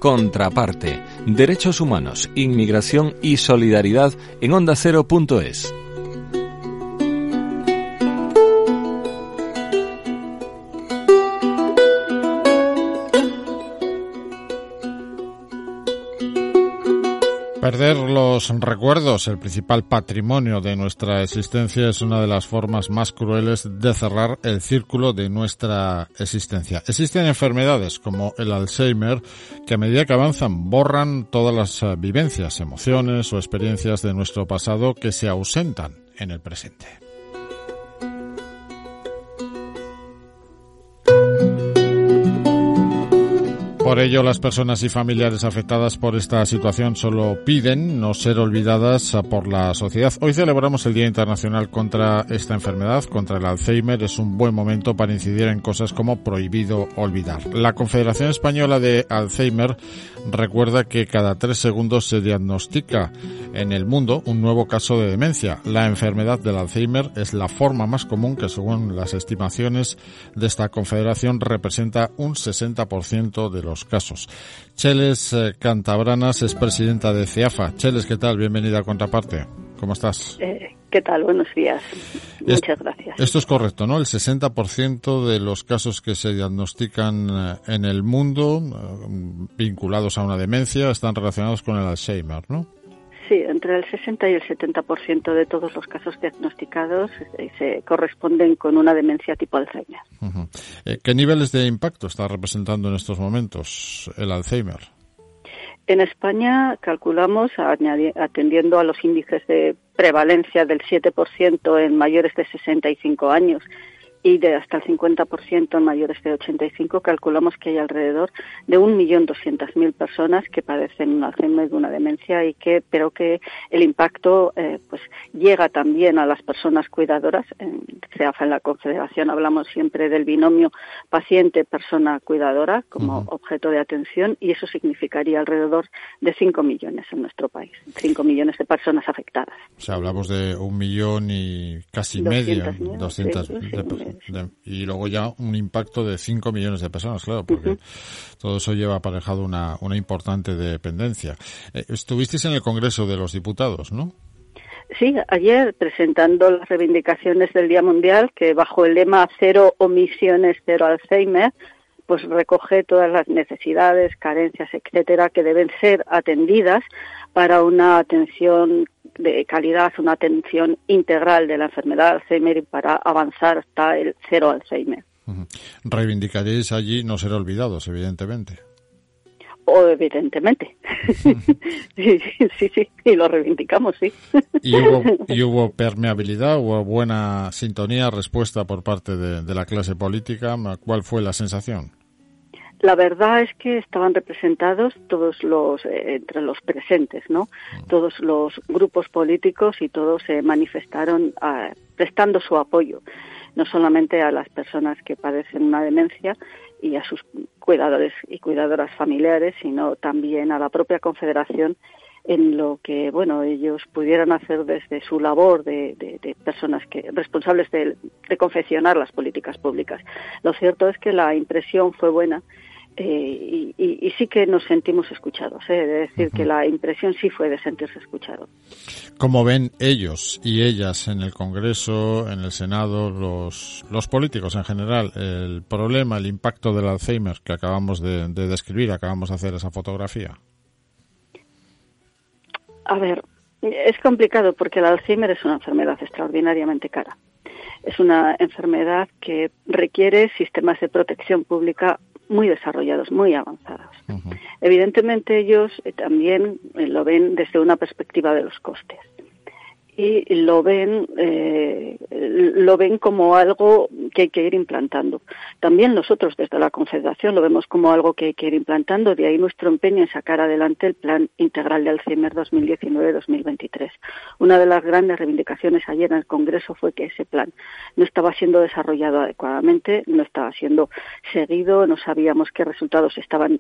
Contraparte, derechos humanos, inmigración y solidaridad en ondacero.es. Perder los recuerdos, el principal patrimonio de nuestra existencia, es una de las formas más crueles de cerrar el círculo de nuestra existencia. Existen enfermedades como el Alzheimer que a medida que avanzan borran todas las vivencias, emociones o experiencias de nuestro pasado que se ausentan en el presente. Por ello, las personas y familiares afectadas por esta situación solo piden no ser olvidadas por la sociedad. Hoy celebramos el Día Internacional contra esta enfermedad, contra el Alzheimer. Es un buen momento para incidir en cosas como prohibido olvidar. La Confederación Española de Alzheimer recuerda que cada 3 segundos se diagnostica en el mundo un nuevo caso de demencia. La enfermedad del Alzheimer es la forma más común que, según las estimaciones de esta confederación, representa un 60% de los casos. Cheles Cantabranas es presidenta de CEAFA. Cheles, ¿qué tal? Bienvenida a Contraparte. ¿Cómo estás? ¿Qué tal? Buenos días. Muchas gracias. Esto es correcto, ¿no? El 60% de los casos que se diagnostican en el mundo vinculados a una demencia están relacionados con el Alzheimer, ¿no? Sí, entre el 60 y el 70% de todos los casos diagnosticados se corresponden con una demencia tipo Alzheimer. Uh-huh. ¿Qué niveles de impacto está representando en estos momentos el Alzheimer? En España calculamos, atendiendo a los índices de prevalencia del 7% en mayores de 65 años y de hasta el 50% en mayores de 85, calculamos que hay alrededor de 1.200.000 personas que padecen un Alzheimer, de una demencia, pero que el impacto pues llega también a las personas cuidadoras. En CEAFA, en la Confederación, hablamos siempre del binomio paciente-persona cuidadora como objeto de atención, y eso significaría alrededor de 5 millones en nuestro país, 5 millones de personas afectadas. O sea, hablamos de 1 millón y casi medio, 200 y luego ya un impacto de 5 millones de personas, claro, porque todo eso lleva aparejado una importante dependencia. Estuvisteis en el Congreso de los Diputados, ¿no? Sí, ayer presentando las reivindicaciones del Día Mundial, que bajo el lema Cero omisiones, cero Alzheimer, pues recoge todas las necesidades, carencias, etcétera, que deben ser atendidas para una atención de calidad, una atención integral de la enfermedad de Alzheimer y para avanzar hasta el cero Alzheimer. Reivindicaréis allí no ser olvidados, evidentemente. Evidentemente. Sí, y lo reivindicamos, sí. ¿Y hubo permeabilidad, hubo buena sintonía, respuesta por parte de la clase política? ¿Cuál fue la sensación? La verdad es que estaban representados todos entre los presentes, ¿no? Todos los grupos políticos, y todos se manifestaron prestando su apoyo, no solamente a las personas que padecen una demencia y a sus cuidadores y cuidadoras familiares, sino también a la propia Confederación, en lo que, bueno, ellos pudieran hacer desde su labor de personas responsables de confeccionar las políticas públicas. Lo cierto es que la impresión fue buena. Y sí que nos sentimos escuchados, de decir que la impresión sí fue de sentirse escuchado. ¿Cómo ven ellos y ellas en el Congreso, en el Senado, los políticos en general, el problema, el impacto del Alzheimer que acabamos de describir, acabamos de hacer esa fotografía? A ver, es complicado porque el Alzheimer es una enfermedad extraordinariamente cara. Es una enfermedad que requiere sistemas de protección pública muy desarrollados, muy avanzados. Evidentemente ellos también lo ven desde una perspectiva de los costes. Y lo ven como algo que hay que ir implantando. También nosotros desde la Confederación lo vemos como algo que hay que ir implantando, de ahí nuestro empeño en sacar adelante el Plan Integral de Alzheimer 2019-2023. Una de las grandes reivindicaciones ayer en el Congreso fue que ese plan no estaba siendo desarrollado adecuadamente, no estaba siendo seguido, no sabíamos qué resultados estaban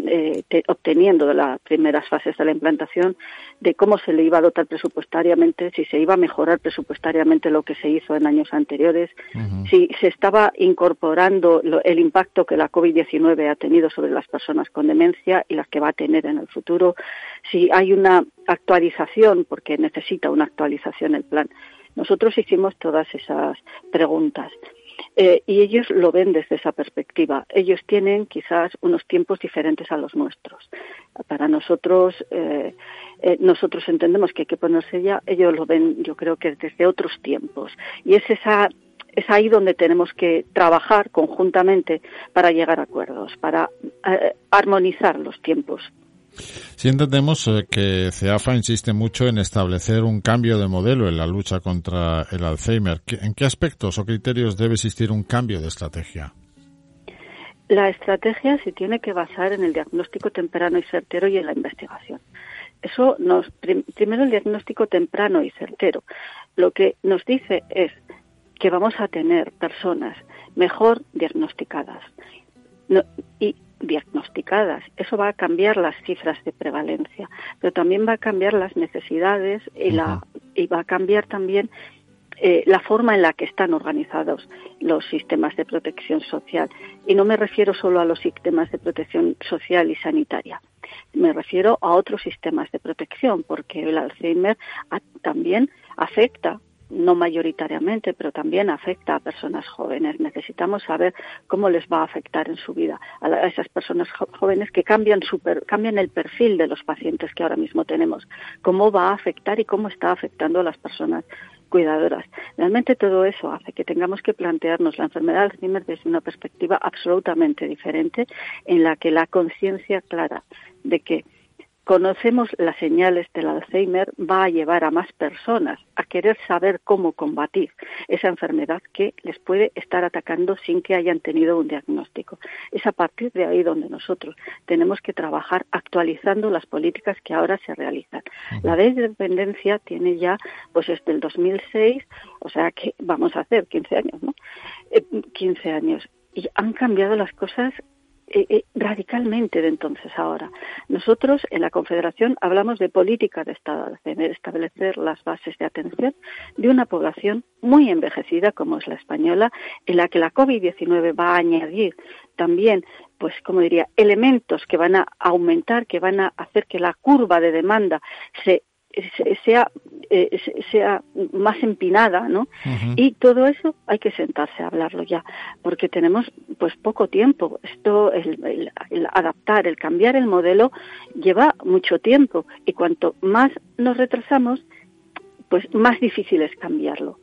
obteniendo de las primeras fases de la implantación, de cómo se le iba a dotar presupuestariamente, si se iba a mejorar presupuestariamente lo que se hizo en años anteriores, Uh-huh. si se estaba incorporando el impacto que la COVID-19 ha tenido sobre las personas con demencia y las que va a tener en el futuro, si hay una actualización, porque necesita una actualización el plan. Nosotros hicimos todas esas preguntas. Y ellos lo ven desde esa perspectiva. Ellos tienen quizás unos tiempos diferentes a los nuestros. Para nosotros, nosotros entendemos que hay que ponerse ya, ellos lo ven, yo creo que desde otros tiempos. Y es ahí donde tenemos que trabajar conjuntamente para llegar a acuerdos, para armonizar los tiempos. Si entendemos que CEAFA insiste mucho en establecer un cambio de modelo en la lucha contra el Alzheimer, ¿en qué aspectos o criterios debe existir un cambio de estrategia? La estrategia se tiene que basar en el diagnóstico temprano y certero y en la investigación. Eso primero el diagnóstico temprano y certero. Lo que nos dice es que vamos a tener personas mejor diagnosticadas y diagnosticadas. Eso va a cambiar las cifras de prevalencia, pero también va a cambiar las necesidades y va a cambiar también la forma en la que están organizados los sistemas de protección social. Y no me refiero solo a los sistemas de protección social y sanitaria. Me refiero a otros sistemas de protección, porque el Alzheimer también afecta, no mayoritariamente, pero también afecta a personas jóvenes. Necesitamos saber cómo les va a afectar en su vida a esas personas jóvenes que cambian el perfil de los pacientes que ahora mismo tenemos, cómo va a afectar y cómo está afectando a las personas cuidadoras. Realmente todo eso hace que tengamos que plantearnos la enfermedad de Alzheimer desde una perspectiva absolutamente diferente, en la que la conciencia clara de que conocemos las señales del Alzheimer va a llevar a más personas a querer saber cómo combatir esa enfermedad que les puede estar atacando sin que hayan tenido un diagnóstico. Es a partir de ahí donde nosotros tenemos que trabajar actualizando las políticas que ahora se realizan. La ley de dependencia tiene ya, pues desde el 2006, o sea que vamos a hacer 15 años, ¿no? 15 años. Y han cambiado las cosas radicalmente de entonces a ahora. Nosotros en la Confederación hablamos de política de Estado, de establecer las bases de atención de una población muy envejecida como es la española, en la que la COVID-19 va a añadir también, pues como diría, elementos que van a aumentar, que van a hacer que la curva de demanda sea más empinada, ¿no? Uh-huh. Y todo eso hay que sentarse a hablarlo ya, porque tenemos pues poco tiempo. Esto, el adaptar, el cambiar el modelo lleva mucho tiempo, y cuanto más nos retrasamos, pues más difícil es cambiarlo.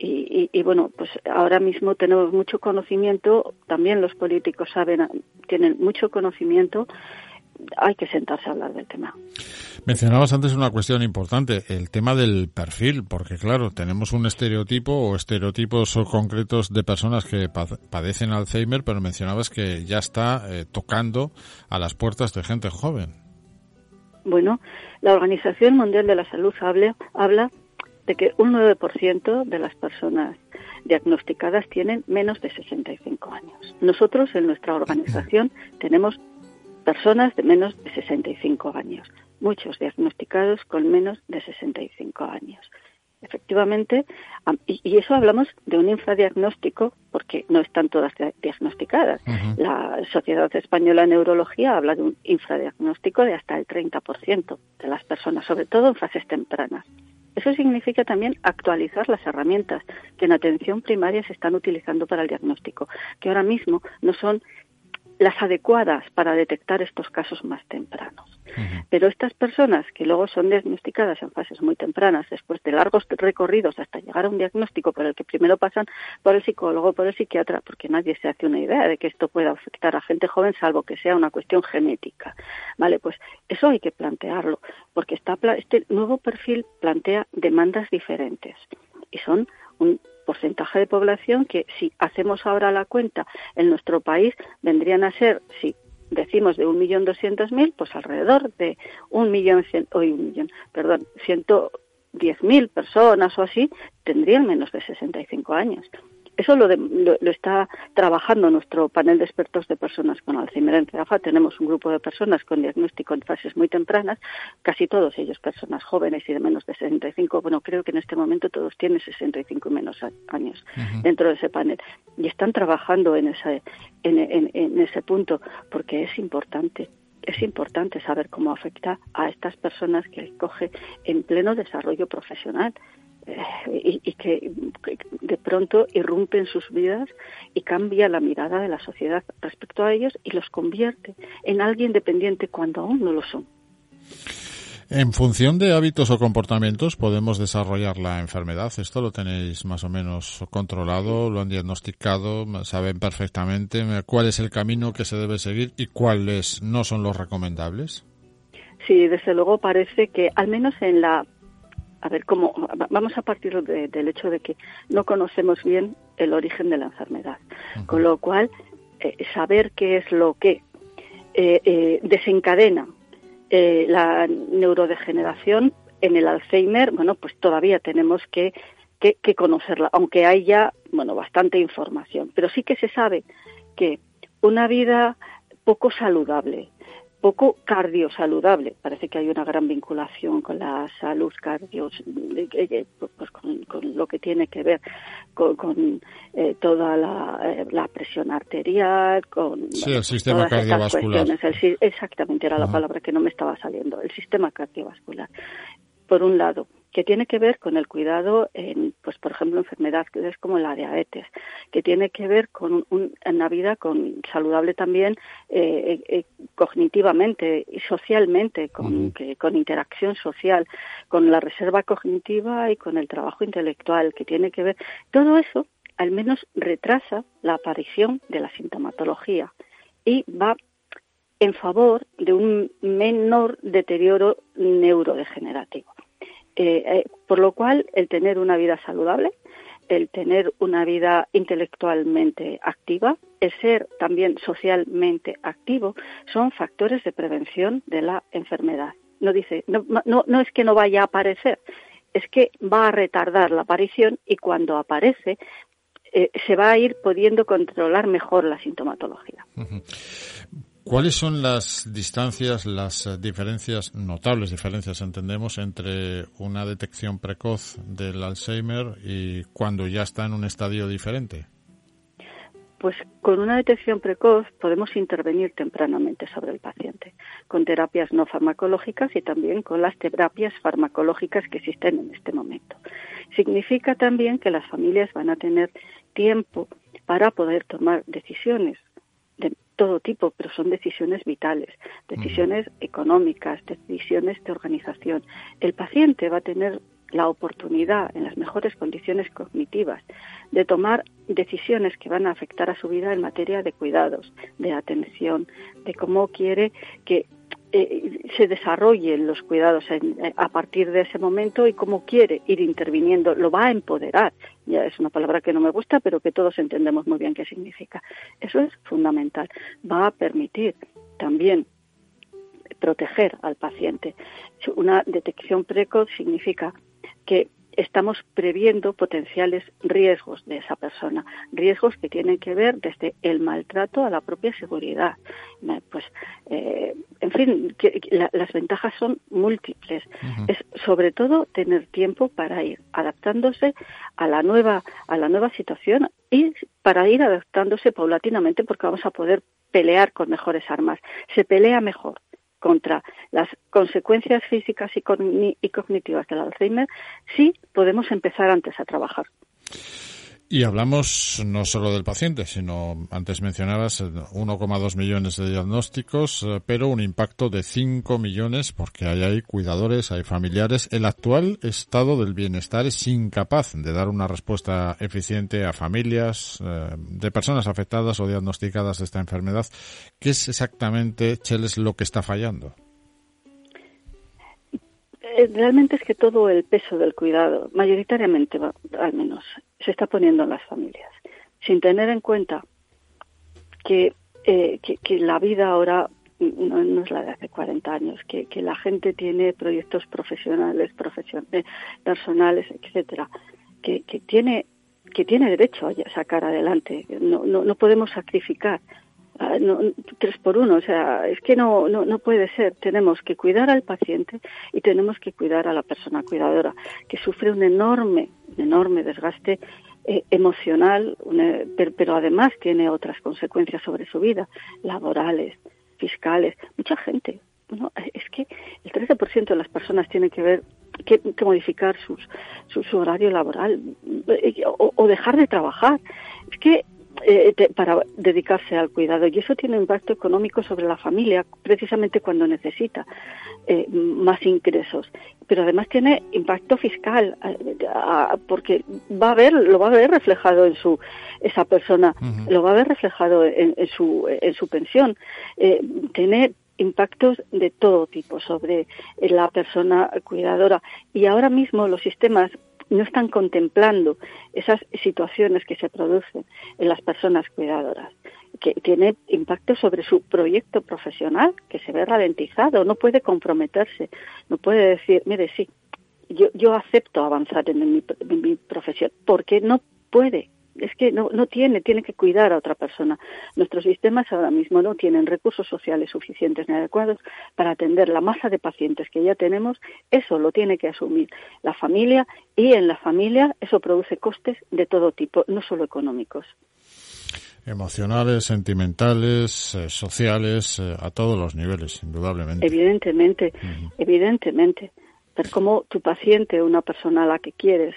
Y bueno, pues ahora mismo tenemos mucho conocimiento, también los políticos tienen mucho conocimiento. Hay que sentarse a hablar del tema. Mencionabas antes una cuestión importante, el tema del perfil, porque claro, tenemos un estereotipo o estereotipos concretos de personas que padecen Alzheimer, pero mencionabas que ya está tocando a las puertas de gente joven. Bueno, la Organización Mundial de la Salud habla de que un 9% de las personas diagnosticadas tienen menos de 65 años. Nosotros en nuestra organización tenemos personas de menos de 65 años, muchos diagnosticados con menos de 65 años. Efectivamente, y eso hablamos de un infradiagnóstico porque no están todas diagnosticadas. Uh-huh. La Sociedad Española de Neurología habla de un infradiagnóstico de hasta el 30% de las personas, sobre todo en fases tempranas. Eso significa también actualizar las herramientas que en atención primaria se están utilizando para el diagnóstico, que ahora mismo no son las adecuadas para detectar estos casos más tempranos. Uh-huh. Pero estas personas que luego son diagnosticadas en fases muy tempranas, después de largos recorridos hasta llegar a un diagnóstico por el que primero pasan por el psicólogo, por el psiquiatra, porque nadie se hace una idea de que esto pueda afectar a gente joven, salvo que sea una cuestión genética. Vale, pues eso hay que plantearlo, porque este nuevo perfil plantea demandas diferentes y son un porcentaje de población que, si hacemos ahora la cuenta en nuestro país, vendrían a ser, si decimos de 1.200.000, pues alrededor de 110.000 personas o así tendrían menos de 65 años. Eso lo está trabajando nuestro panel de expertos de personas con Alzheimer. En CEAFA tenemos un grupo de personas con diagnóstico en fases muy tempranas, casi todos ellos personas jóvenes y de menos de 65. Bueno, creo que en este momento todos tienen 65 y menos años dentro de ese panel. Y están trabajando en ese punto, porque es importante. Es importante saber cómo afecta a estas personas que coge en pleno desarrollo profesional y que de pronto irrumpe en sus vidas y cambia la mirada de la sociedad respecto a ellos y los convierte en alguien dependiente cuando aún no lo son. En función de hábitos o comportamientos podemos desarrollar la enfermedad. ¿Esto lo tenéis más o menos controlado? ¿Lo han diagnosticado? ¿Saben perfectamente cuál es el camino que se debe seguir y cuáles no son los recomendables? Sí, desde luego parece que al menos en la... A ver, vamos a partir del hecho de que no conocemos bien el origen de la enfermedad. Con lo cual, saber qué es lo que desencadena la neurodegeneración en el Alzheimer, bueno, pues todavía tenemos que conocerla, aunque hay ya, bueno, bastante información. Pero sí que se sabe que una vida poco saludable, poco cardiosaludable, parece que hay una gran vinculación con la salud pues con lo que tiene que ver con toda la presión arterial, con el sistema cardiovascular. Exactamente, era la palabra que no me estaba saliendo, el sistema cardiovascular. Por un lado, que tiene que ver con el cuidado en, pues por ejemplo, enfermedades como la diabetes, que tiene que ver con una vida saludable también cognitivamente y socialmente, con interacción social, con la reserva cognitiva y con el trabajo intelectual, que tiene que ver. Todo eso, al menos, retrasa la aparición de la sintomatología y va en favor de un menor deterioro neurodegenerativo. Por lo cual, el tener una vida saludable, el tener una vida intelectualmente activa, el ser también socialmente activo, son factores de prevención de la enfermedad. No es que no vaya a aparecer, es que va a retardar la aparición y cuando aparece se va a ir pudiendo controlar mejor la sintomatología. ¿Cuáles son las distancias, las diferencias, notables diferencias, entendemos, entre una detección precoz del Alzheimer y cuando ya está en un estadio diferente? Pues con una detección precoz podemos intervenir tempranamente sobre el paciente, con terapias no farmacológicas y también con las terapias farmacológicas que existen en este momento. Significa también que las familias van a tener tiempo para poder tomar decisiones de todo tipo, pero son decisiones vitales, decisiones económicas, decisiones de organización. El paciente va a tener la oportunidad, en las mejores condiciones cognitivas, de tomar decisiones que van a afectar a su vida en materia de cuidados, de atención, de cómo quiere que se desarrollen los cuidados a partir de ese momento y cómo quiere ir interviniendo. Lo va a empoderar. Ya es una palabra que no me gusta, pero que todos entendemos muy bien qué significa. Eso es fundamental. Va a permitir también proteger al paciente. Una detección precoz significa que estamos previendo potenciales riesgos de esa persona, riesgos que tienen que ver desde el maltrato a la propia seguridad. En fin, las ventajas son múltiples. Es sobre todo tener tiempo para ir adaptándose a la nueva situación y para ir adaptándose paulatinamente, porque vamos a poder pelear con mejores armas. Se pelea mejor contra las consecuencias físicas y cognitivas del Alzheimer, sí podemos empezar antes a trabajar. Y hablamos no solo del paciente, sino, antes mencionabas, 1,2 millones de diagnósticos, pero un impacto de 5 millones, porque hay cuidadores, hay familiares. El actual estado del bienestar es incapaz de dar una respuesta eficiente a familias de personas afectadas o diagnosticadas de esta enfermedad. ¿Qué es exactamente, Cheles, lo que está fallando? Realmente es que todo el peso del cuidado, mayoritariamente, al menos, se está poniendo en las familias, sin tener en cuenta que la vida ahora no es la de hace 40 años, que la gente tiene proyectos profesionales, personales, etcétera, que tiene que tiene derecho a sacar adelante. No podemos sacrificar 3 por 1, o sea, es que no puede ser. Tenemos que cuidar al paciente y tenemos que cuidar a la persona cuidadora, que sufre un enorme desgaste emocional, pero además tiene otras consecuencias sobre su vida, laborales, fiscales. Mucha gente, es que el 13% de las personas tienen que modificar su horario laboral o dejar de trabajar. Es que para dedicarse al cuidado, y eso tiene un impacto económico sobre la familia, precisamente cuando necesita más ingresos, pero además tiene impacto fiscal, porque lo va a ver reflejado en esa persona, lo va a ver reflejado en su pensión. Tiene impactos de todo tipo sobre la persona cuidadora, y ahora mismo los sistemas no están contemplando esas situaciones que se producen en las personas cuidadoras, que tiene impacto sobre su proyecto profesional, que se ve ralentizado, no puede comprometerse, no puede decir, mire, sí, yo acepto avanzar en mi profesión, porque no puede. Es que no tiene que cuidar a otra persona. Nuestros sistemas ahora mismo no tienen recursos sociales suficientes ni adecuados para atender la masa de pacientes que ya tenemos. Eso lo tiene que asumir la familia, y en la familia eso produce costes de todo tipo, no solo económicos. Emocionales, sentimentales, sociales, a todos los niveles, indudablemente. Evidentemente. Ver cómo tu paciente, una persona a la que quieres,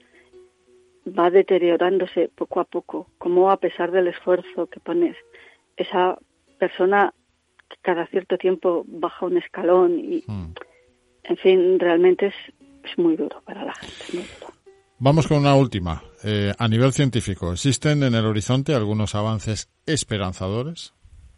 va deteriorándose poco a poco, como a pesar del esfuerzo que pones, esa persona que cada cierto tiempo baja un escalón y, en fin, realmente es muy duro para la gente, es muy duro. Vamos con una última. A nivel científico, ¿existen en el horizonte algunos avances esperanzadores?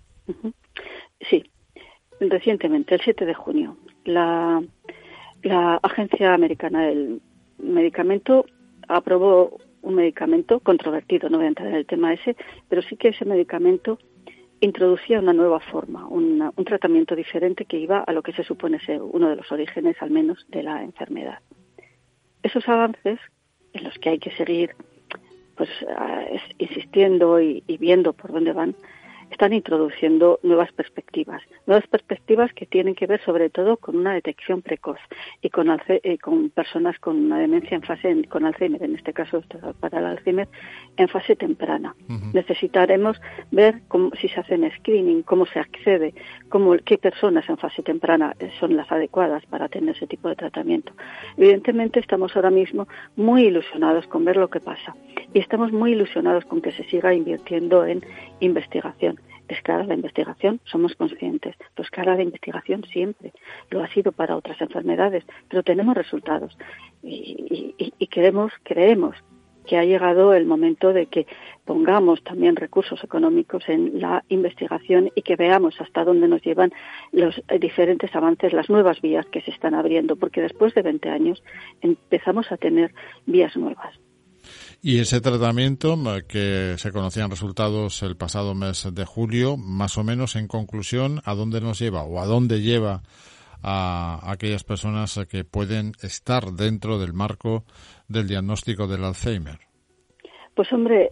Sí. Recientemente, el 7 de junio, la Agencia Americana del Medicamento aprobó un medicamento controvertido, no voy a entrar en el tema ese, pero sí que ese medicamento introducía una nueva forma, un tratamiento diferente que iba a lo que se supone ser uno de los orígenes, al menos, de la enfermedad. Esos avances, en los que hay que seguir insistiendo y viendo por dónde van, están introduciendo nuevas perspectivas que tienen que ver sobre todo con una detección precoz y con personas con una demencia con Alzheimer, en este caso para el Alzheimer, en fase temprana. Necesitaremos ver si se hacen screening, cómo se accede, qué personas en fase temprana son las adecuadas para tener ese tipo de tratamiento. Evidentemente estamos ahora mismo muy ilusionados con ver lo que pasa, y estamos muy ilusionados con que se siga invirtiendo en investigación. Es cara la investigación, somos conscientes, pero es cara la investigación siempre, lo ha sido para otras enfermedades, pero tenemos resultados y creemos que ha llegado el momento de que pongamos también recursos económicos en la investigación y que veamos hasta dónde nos llevan los diferentes avances, las nuevas vías que se están abriendo, porque después de 20 años empezamos a tener vías nuevas. Y ese tratamiento, que se conocían resultados el pasado mes de julio, más o menos, en conclusión, ¿a dónde nos lleva o a dónde lleva a aquellas personas que pueden estar dentro del marco del diagnóstico del Alzheimer? Pues hombre,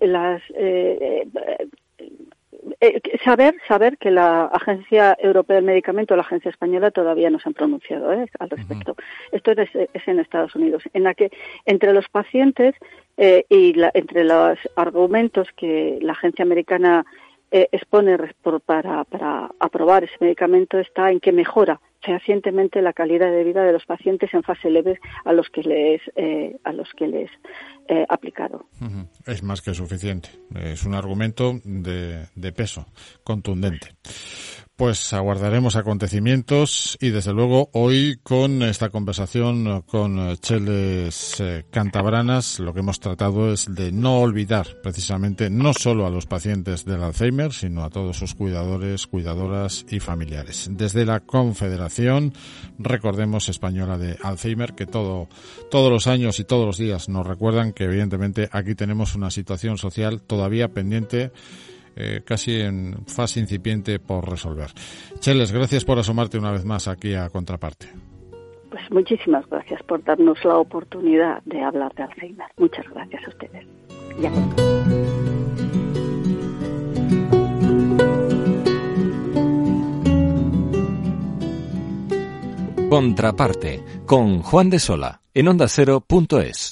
saber que la Agencia Europea del Medicamento, la Agencia Española, todavía no se han pronunciado al respecto. Esto es en Estados Unidos, en la que entre los pacientes entre los argumentos que la Agencia Americana expone para aprobar ese medicamento está en que mejora fehacientemente la calidad de vida de los pacientes en fase leve a los que les aplicado. Es más que suficiente. Es un argumento de peso, contundente. Pues aguardaremos acontecimientos y, desde luego, hoy con esta conversación con Cheles Cantabranas, lo que hemos tratado es de no olvidar, precisamente, no solo a los pacientes del Alzheimer, sino a todos sus cuidadores, cuidadoras y familiares. Desde la Confederación, recordemos, Española de Alzheimer, que todos los años y todos los días nos recuerdan que, evidentemente, aquí tenemos una situación social todavía pendiente, casi en fase incipiente por resolver. Cheles, gracias por asomarte una vez más aquí a Contraparte. Pues muchísimas gracias por darnos la oportunidad de hablar de Alzheimer. Muchas gracias a ustedes. Ya. Contraparte con Juan de Sola en OndaCero.es.